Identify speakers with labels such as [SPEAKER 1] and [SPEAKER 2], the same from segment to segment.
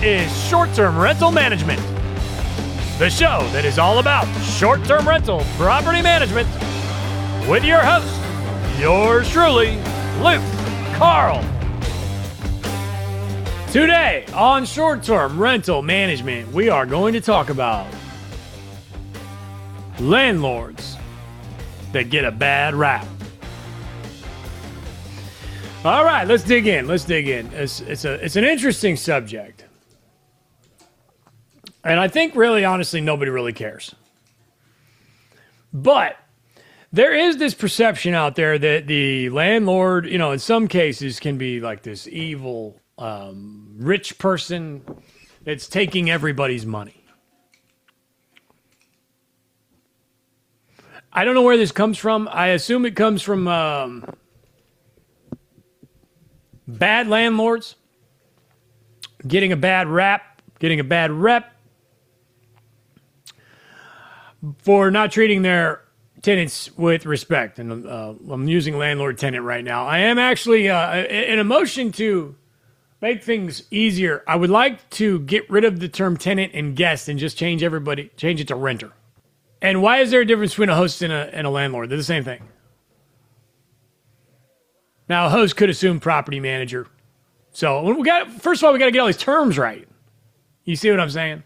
[SPEAKER 1] is Short-Term Rental Management, the show that is all about short-term rental property management with your host, yours truly, Luke Carl. Today on Short-Term Rental Management, we are going to talk about landlords that get a bad rap. All right, let's dig in. It's an interesting subject. And I think really, honestly, nobody really cares. But there is this perception out there that the landlord, in some cases can be like this evil, rich person that's taking everybody's money. I don't know where this comes from. I assume it comes from bad landlords getting a bad rap, getting a bad rep for not treating their tenants with respect. And I'm using landlord-tenant right now. I am actually in a motion to make things easier. I would like to get rid of the term tenant and guest and just change it to renter. And why is there a difference between a host and a landlord? They're the same thing. Now, a host could assume property manager. So first of all, we got to get all these terms right. You see what I'm saying?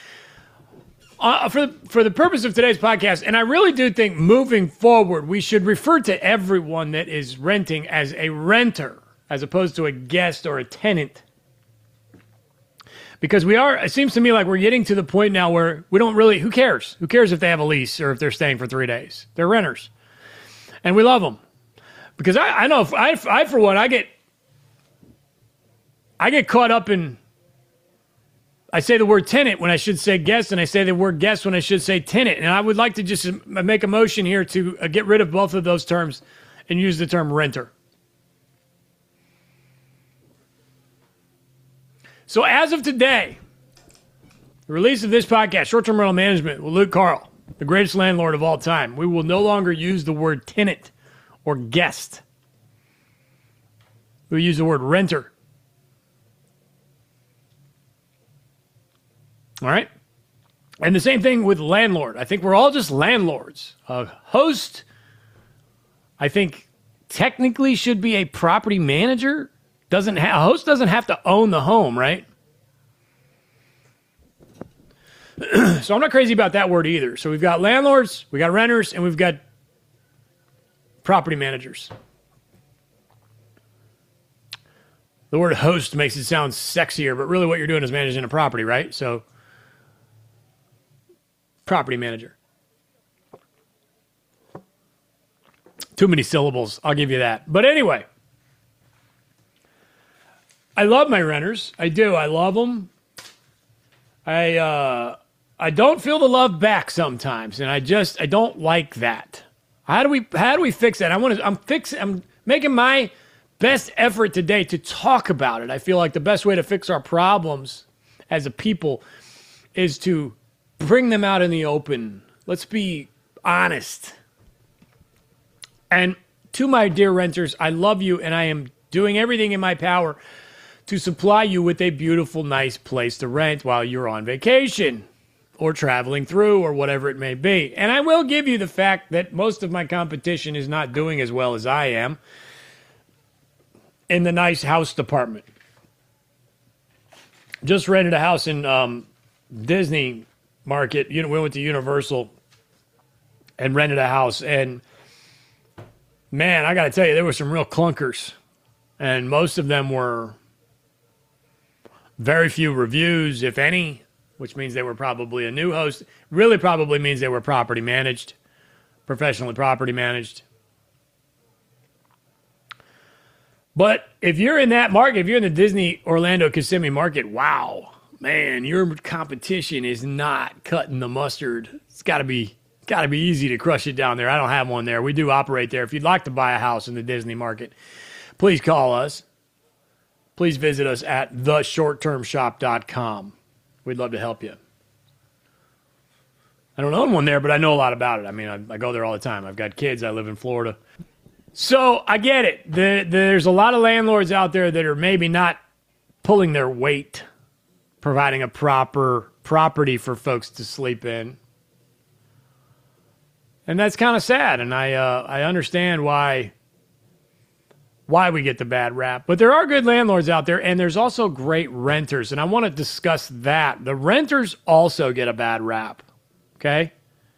[SPEAKER 1] For the purpose of today's podcast, and I really do think moving forward, we should refer to everyone that is renting as a renter, as opposed to a guest or a tenant. Because it seems to me like we're getting to the point now where we don't really, who cares? Who cares if they have a lease or if they're staying for 3 days? They're renters. And we love them. Because I know, for one, I get caught up in, I say the word tenant when I should say guest, and I say the word guest when I should say tenant. And I would like to just make a motion here to get rid of both of those terms and use the term renter. So as of today, the release of this podcast, Short-Term Rental Management with Luke Carl, the greatest landlord of all time, we will no longer use the word tenant or guest. We'll use the word renter. All right? And the same thing with landlord. I think we're all just landlords. A host, I think, technically should be a property manager. A host doesn't have to own the home, right? So I'm not crazy about that word either. So we've got landlords, we got renters, and we've got property managers. The word host makes it sound sexier, but really what you're doing is managing a property, right? So, property manager. Too many syllables, I'll give you that. But anyway, I love my renters. I do. I love them. I don't feel the love back sometimes, and I don't like that. How do we fix that? I'm making my best effort today to talk about it. I feel like the best way to fix our problems as a people is to bring them out in the open. Let's be honest. And to my dear renters, I love you, and I am doing everything in my power to supply you with a beautiful, nice place to rent while you're on vacation or traveling through or whatever it may be. And I will give you the fact that most of my competition is not doing as well as I am in the nice house department. Just rented a house in Disney Market. We went to Universal and rented a house. And man, I got to tell you, there were some real clunkers. And most of them were very few reviews, if any, which means they were probably a new host. Really probably means they were property managed, professionally property managed. But if you're in that market, if you're in the Disney Orlando Kissimmee market, wow, man, your competition is not cutting the mustard. It's got to be easy to crush it down there. I don't have one there. We do operate there. If you'd like to buy a house in the Disney market, please call us. Please visit us at theshorttermshop.com. We'd love to help you. I don't own one there, but I know a lot about it. I mean, I go there all the time. I've got kids. I live in Florida. So I get it. There's a lot of landlords out there that are maybe not pulling their weight providing a proper property for folks to sleep in. And that's kind of sad, and I understand why we get the bad rap. But there are good landlords out there, and there's also great renters, and I want to discuss that. The renters also get a bad rap, okay?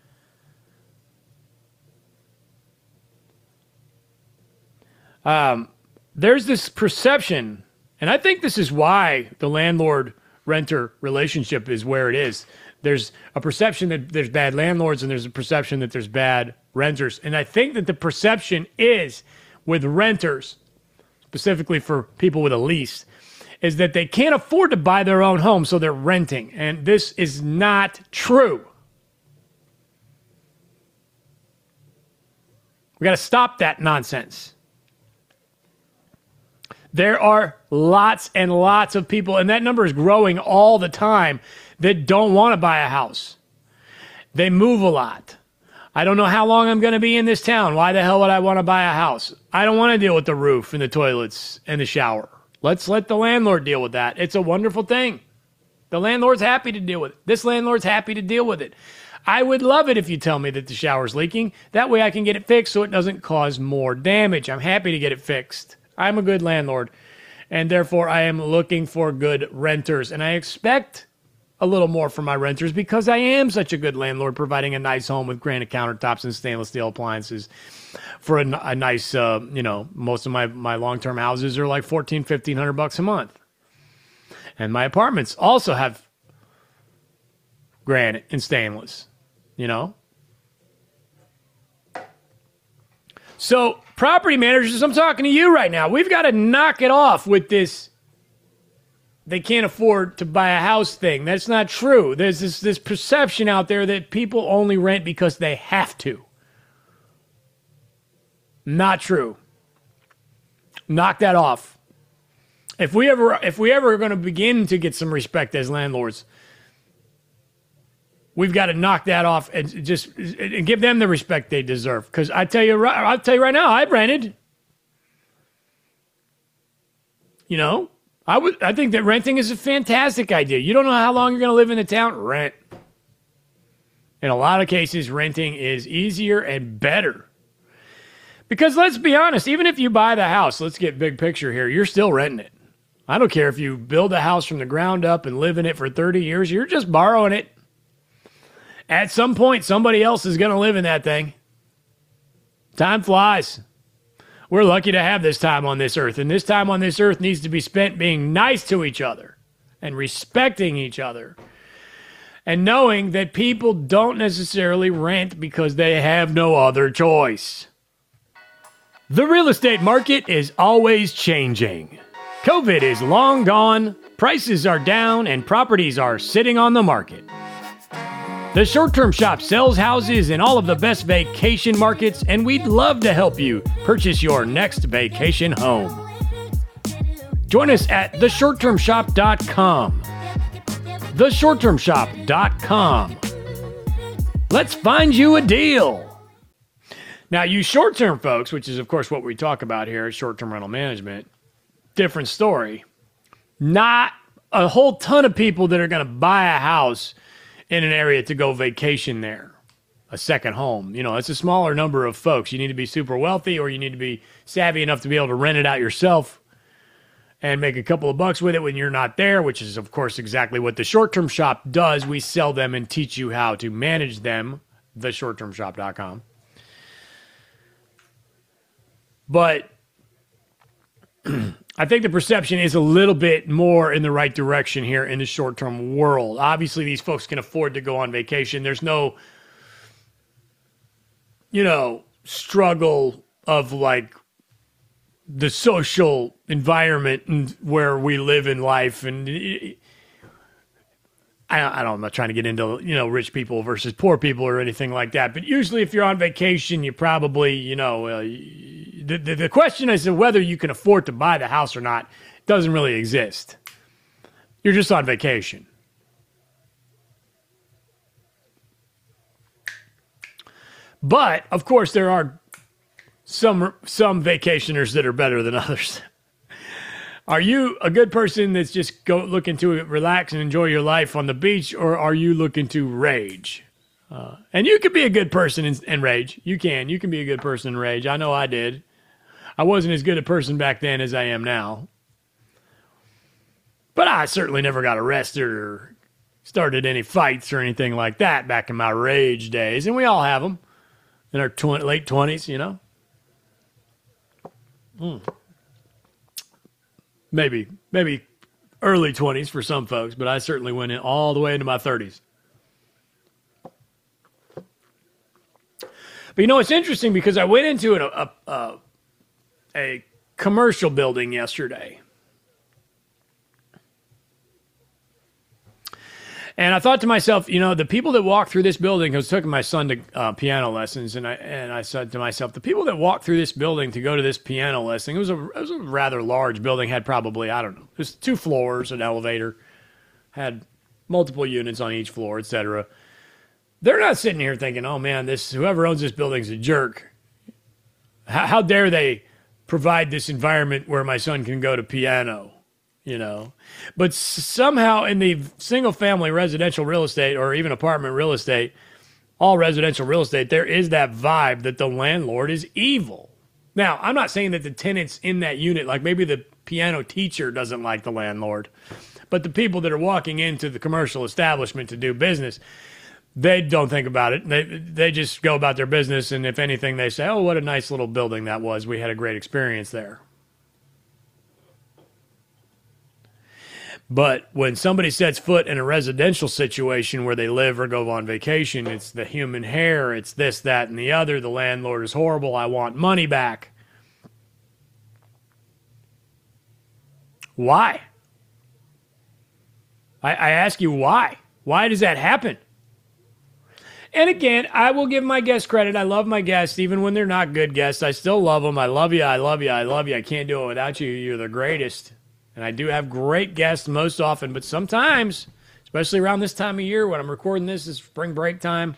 [SPEAKER 1] There's this perception, and I think this is why the landlord-renter relationship is where it is. There's a perception that there's bad landlords, and there's a perception that there's bad renters. And I think that the perception is with renters, specifically for people with a lease, is that they can't afford to buy their own home, so they're renting. And this is not true. We got to stop that nonsense. There are lots and lots of people, and that number is growing all the time, that don't want to buy a house. They move a lot. I don't know how long I'm going to be in this town. Why the hell would I want to buy a house? I don't want to deal with the roof and the toilets and the shower. Let's let the landlord deal with that. It's a wonderful thing. The landlord's happy to deal with it. This landlord's happy to deal with it. I would love it if you tell me that the shower's leaking. That way I can get it fixed so it doesn't cause more damage. I'm happy to get it fixed. I'm a good landlord, and therefore I am looking for good renters, and I expect a little more from my renters because I am such a good landlord, providing a nice home with granite countertops and stainless steel appliances for a nice, most of my long-term houses are like $1,400-$1,500 a month. And my apartments also have granite and stainless, So property managers, I'm talking to you right now. We've got to knock it off with this they can't afford to buy a house thing. That's not true. There's this perception out there that people only rent because they have to. Not true. Knock that off. If we ever are going to begin to get some respect as landlords, we've got to knock that off and just give them the respect they deserve. Because I'll tell you right now, I rented. I think that renting is a fantastic idea. You don't know how long you're going to live in the town. Rent. In a lot of cases, renting is easier and better. Because let's be honest, even if you buy the house, let's get big picture here, you're still renting it. I don't care if you build a house from the ground up and live in it for 30 years, you're just borrowing it. At some point, somebody else is going to live in that thing. Time flies. We're lucky to have this time on this earth, and this time on this earth needs to be spent being nice to each other and respecting each other and knowing that people don't necessarily rent because they have no other choice. The real estate market is always changing. COVID is long gone, prices are down, and properties are sitting on the market. The Short Term Shop sells houses in all of the best vacation markets, and we'd love to help you purchase your next vacation home. Join us at theshorttermshop.com. Theshorttermshop.com. Let's find you a deal. Now, you short-term folks, which is, of course, what we talk about here at Short-Term Rental Management, different story. Not a whole ton of people that are going to buy a house in an area to go vacation there, a second home. It's a smaller number of folks. You need to be super wealthy, or you need to be savvy enough to be able to rent it out yourself and make a couple of bucks with it when you're not there, which is, of course, exactly what the Short Term Shop does. We sell them and teach you how to manage them, theshorttermshop.com. But I think the perception is a little bit more in the right direction here in the short-term world. Obviously, these folks can afford to go on vacation. There's no, struggle of like the social environment and where we live in life. And I'm not trying to get into, rich people versus poor people or anything like that. But usually if you're on vacation, you probably, the question as to whether you can afford to buy the house or not doesn't really exist. You're just on vacation. But, of course, there are some vacationers that are better than others. Are you a good person that's just looking to relax and enjoy your life on the beach, or are you looking to rage? And you can be a good person and rage. You can be a good person and rage. I know I did. I wasn't as good a person back then as I am now. But I certainly never got arrested or started any fights or anything like that back in my rage days. And we all have them in our late 20s, you know. Maybe early 20s for some folks, but I certainly went in all the way into my 30s. But you know, it's interesting because I went into a commercial building yesterday. And I thought to myself, you know, the people that walk through this building, I was taking my son to piano lessons, and I said to myself, the people that walk through this building to go to this piano lesson, it was a rather large building, had probably, I don't know, it was 2 floors, an elevator, had multiple units on each floor, etc. They're not sitting here thinking, oh man, whoever owns this building is a jerk. How dare they provide this environment where my son can go to piano? You know, but somehow in the single family residential real estate or even apartment real estate, all residential real estate, there is that vibe that the landlord is evil. Now, I'm not saying that the tenants in that unit, like maybe the piano teacher doesn't like the landlord, but the people that are walking into the commercial establishment to do business, they don't think about it. They just go about their business. And if anything, they say, oh, what a nice little building that was. We had a great experience there. But when somebody sets foot in a residential situation where they live or go on vacation, it's the human hair, it's this, that, and the other. The landlord is horrible. I want money back. Why? I ask you why. Why does that happen? And again, I will give my guests credit. I love my guests, even when they're not good guests. I still love them. I love you. I love you. I love you. I can't do it without you. You're the greatest. And I do have great guests most often, but sometimes, especially around this time of year when I'm recording this, is spring break time,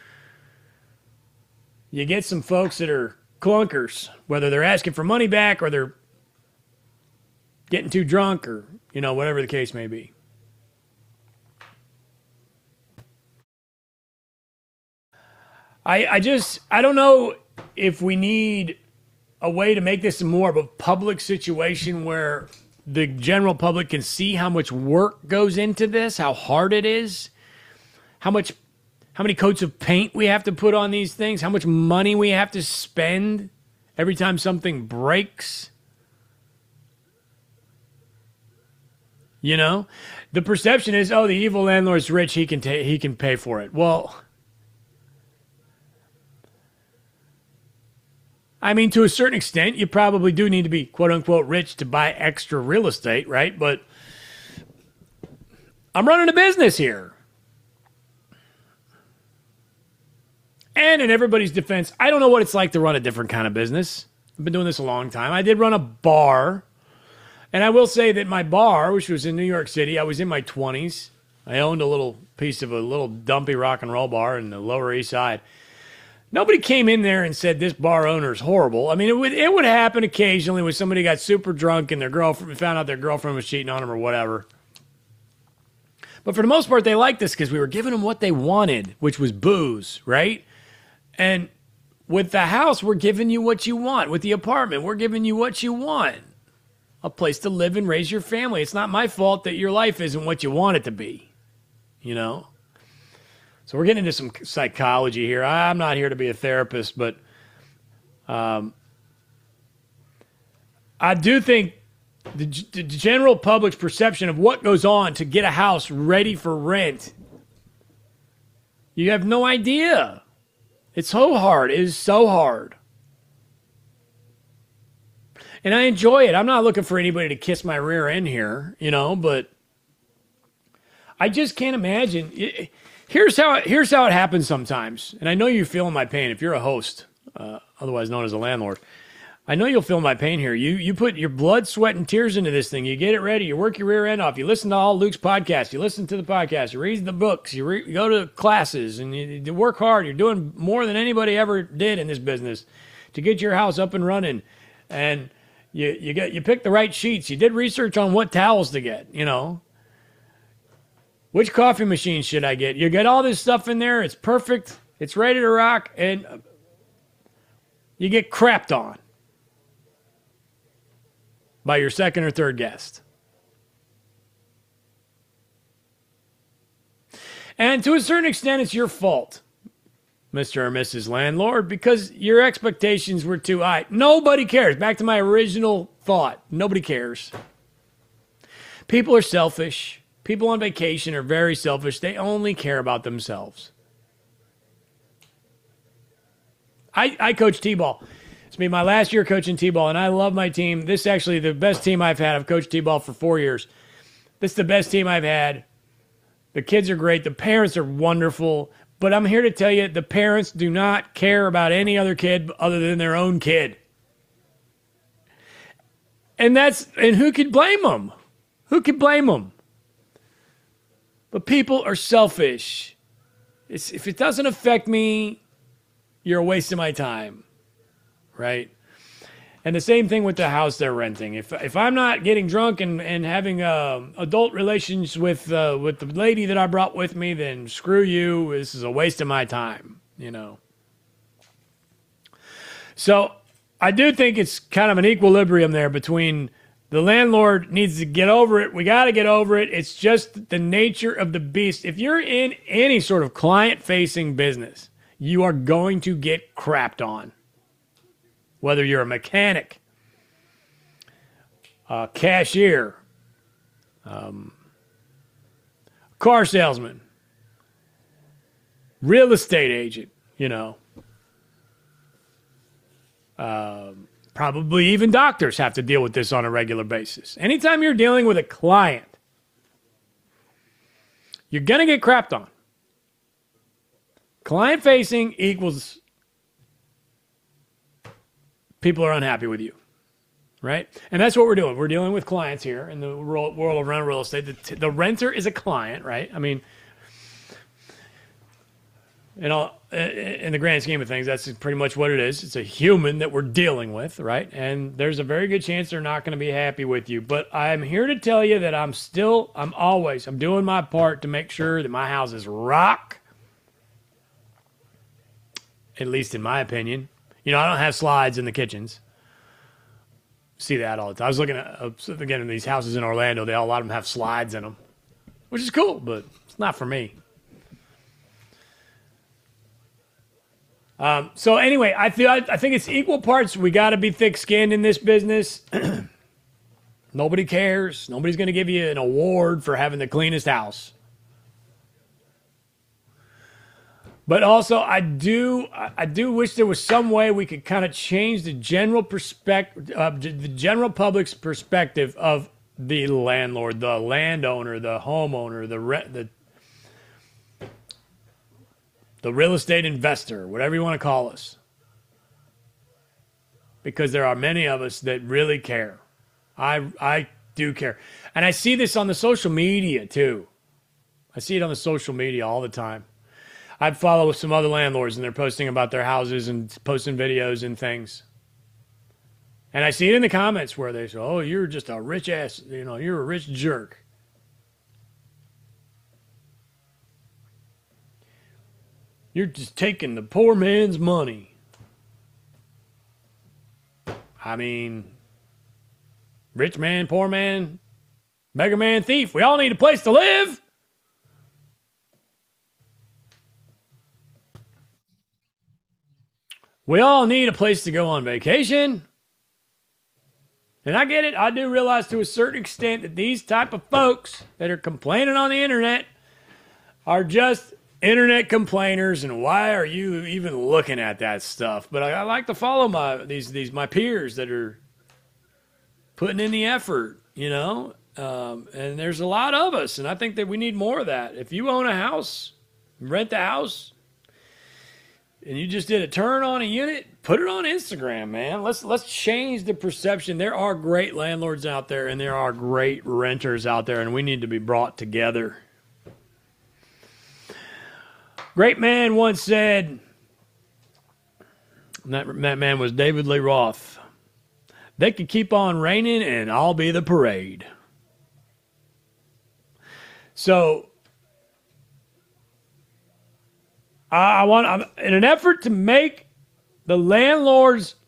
[SPEAKER 1] you get some folks that are clunkers, whether they're asking for money back or they're getting too drunk or, you know, whatever the case may be. I don't know if we need a way to make this more of a public situation where the general public can see how much work goes into this, how hard it is, how many coats of paint we have to put on these things, how much money we have to spend every time something breaks. You know, the perception is, oh, the evil landlord's rich, he can pay for it. Well, I mean, to a certain extent, you probably do need to be, quote unquote, rich to buy extra real estate, right? But I'm running a business here. And in everybody's defense, I don't know what it's like to run a different kind of business. I've been doing this a long time. I did run a bar. And I will say that my bar, which was in New York City, I was in my 20s. I owned a little piece of a little dumpy rock and roll bar in the Lower East Side. Nobody came in there and said this bar owner is horrible. I mean, it would happen occasionally when somebody got super drunk and their girlfriend found out their girlfriend was cheating on them or whatever. But for the most part, they liked us because we were giving them what they wanted, which was booze, right? And with the house, we're giving you what you want. With the apartment, we're giving you what you want. A place to live and raise your family. It's not my fault that your life isn't what you want it to be, you know? So we're getting into some psychology here. I'm not here to be a therapist, but I do think the general public's perception of what goes on to get a house ready for rent, you have no idea. It's so hard. It is so hard. And I enjoy it. I'm not looking for anybody to kiss my rear end here, you know, but I just can't imagine. Here's how it happens sometimes. And I know you're feeling my pain if you're a host, otherwise known as a landlord. I know you'll feel my pain here. You put your blood, sweat, and tears into this thing. You get it ready. You work your rear end off. You listen to all Luke's podcasts. You listen to the podcast. You read the books. You go to classes. And you work hard. You're doing more than anybody ever did in this business to get your house up and running. And You pick the right sheets. You did research on what towels to get, Which coffee machine should I get? You get all this stuff in there. It's perfect. It's ready to rock. And you get crapped on by your second or third guest. And to a certain extent, it's your fault, Mr. or Mrs. Landlord, because your expectations were too high. Nobody cares. Back to my original thought. Nobody cares. People are selfish. People on vacation are very selfish. They only care about themselves. I coach T-ball. It's been my last year coaching T-ball, and I love my team. This is actually the best team I've had. I've coached T-ball for 4 years. This is the best team I've had. The kids are great. The parents are wonderful. But I'm here to tell you, the parents do not care about any other kid other than their own kid. And who could blame them? Who could blame them? But people are selfish. If it doesn't affect me, you're a waste of my time, right? And the same thing with the house they're renting. If I'm not getting drunk and having adult relations with the lady that I brought with me, then screw you. This is a waste of my time, So I do think it's kind of an equilibrium there between the landlord needs to get over it. We got to get over it. It's just the nature of the beast. If you're in any sort of client-facing business, you are going to get crapped on. Whether you're a mechanic, a cashier, car salesman, real estate agent, probably even doctors have to deal with this on a regular basis. Anytime you're dealing with a client, you're going to get crapped on. Client facing equals people are unhappy with you, right? And that's what we're doing. We're dealing with clients here in the world around real estate. The renter is a client, right? I mean, in the grand scheme of things, that's pretty much what it is. It's a human that we're dealing with, right? And there's a very good chance they're not going to be happy with you. But I'm here to tell you that I'm doing my part to make sure that my house is rock, at least in my opinion. I don't have slides in the kitchens. See that all the time. I was looking at, again, in these houses in Orlando, a lot of them have slides in them, which is cool, but it's not for me. So anyway, I think it's equal parts. We got to be thick-skinned in this business. Nobody cares. Nobody's going to give you an award for having the cleanest house. But also, I do wish there was some way we could kind of change the general the general public's perspective of the landlord, the landowner, the homeowner, the real estate investor, whatever you want to call us. Because there are many of us that really care. I do care. And I see this on the social media too. I see it on the social media all the time. I follow some other landlords and they're posting about their houses and posting videos and things. And I see it in the comments where they say, oh, you're just a rich ass, you're a rich jerk. You're just taking the poor man's money. I mean, rich man, poor man, beggar man, thief. We all need a place to live. We all need a place to go on vacation. And I get it. I do realize to a certain extent that these type of folks that are complaining on the internet are just internet complainers. And why are you even looking at that stuff? But I like to follow my peers that are putting in the effort, and there's a lot of us. And I think that we need more of that. If you own a house, rent the house, and you just did a turn on a unit, put it on Instagram, man. Let's change the perception. There are great landlords out there, and there are great renters out there, and we need to be brought together. Great man once said, and that man was David Lee Roth, They could keep on raining and I'll be the parade. So in an effort to make the landlords,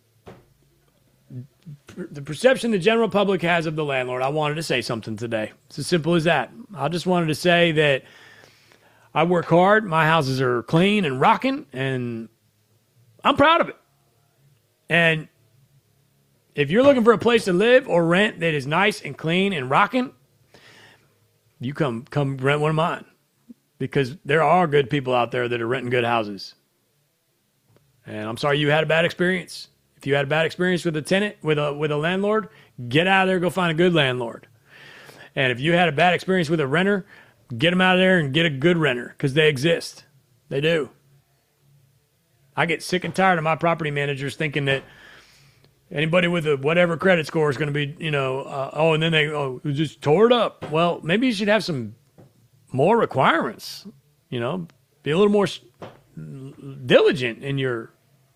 [SPEAKER 1] the perception the general public has of the landlord, I wanted to say something today. It's as simple as that. I just wanted to say that I work hard. My houses are clean and rocking, and I'm proud of it. And if you're looking for a place to live or rent that is nice and clean and rocking, you come rent one of mine, because there are good people out there that are renting good houses. And I'm sorry you had a bad experience. If you had a bad experience with a tenant, with a landlord, get out of there, go find a good landlord. And if you had a bad experience with a renter, get them out of there and get a good renter, because they exist. They do. I get sick and tired of my property managers thinking that anybody with a whatever credit score is going to be, and then they just tore it up. Well, maybe you should have some more requirements, be a little more diligent in your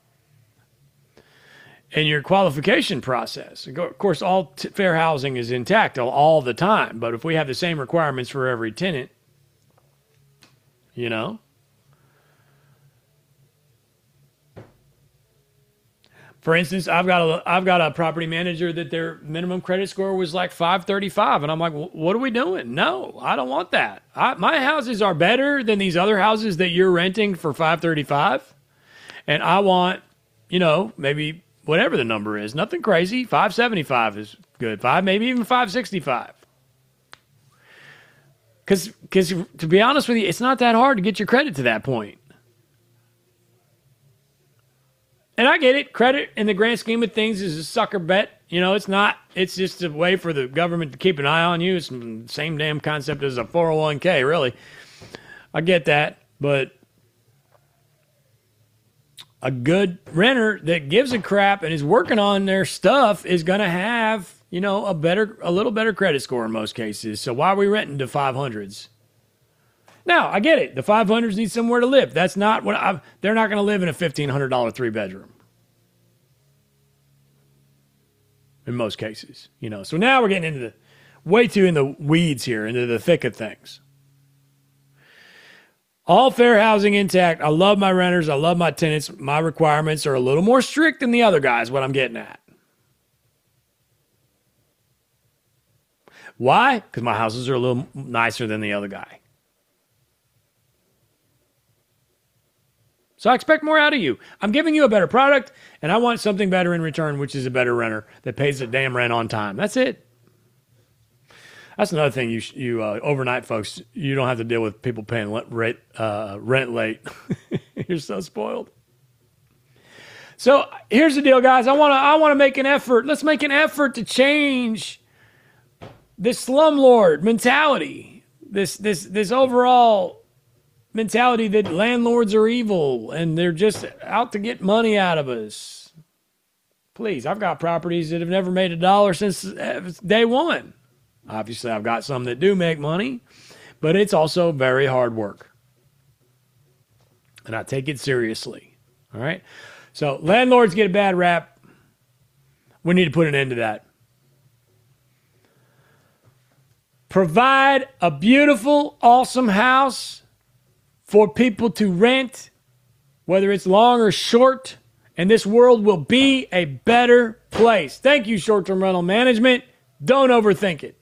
[SPEAKER 1] qualification process. Of course, all fair housing is intact all the time, but if we have the same requirements for every tenant, For instance, I've got a property manager that their minimum credit score was like 535, and I'm like, what are we doing? No, I don't want that. My houses are better than these other houses that you're renting for 535, and I want, maybe whatever the number is, nothing crazy. 575 is good. Maybe even 565. Because to be honest with you, it's not that hard to get your credit to that point. And I get it. Credit in the grand scheme of things is a sucker bet. It's not. It's just a way for the government to keep an eye on you. It's the same damn concept as a 401k, really. I get that. But a good renter that gives a crap and is working on their stuff is going to have, a little better credit score in most cases. So why are we renting to 500s? Now, I get it. The 500s need somewhere to live. That's not what they're not going to live in a $1,500 3-bedroom. In most cases, So now we're getting into way too in the weeds here, into the thick of things. All fair housing intact. I love my renters. I love my tenants. My requirements are a little more strict than the other guys, what I'm getting at. Why? Because my houses are a little nicer than the other guy. So I expect more out of you. I'm giving you a better product, and I want something better in return, which is a better renter that pays the damn rent on time. That's it. That's another thing, you overnight folks, you don't have to deal with people paying rent late. You're so spoiled. So here's the deal, guys. I want to make an effort. Let's make an effort to change this slumlord mentality, this overall mentality that landlords are evil and they're just out to get money out of us. Please, I've got properties that have never made $1 since day one. Obviously, I've got some that do make money, but it's also very hard work. And I take it seriously. All right? So landlords get a bad rap. We need to put an end to that. Provide a beautiful, awesome house for people to rent, whether it's long or short, and this world will be a better place. Thank you, short-term rental management. Don't overthink it.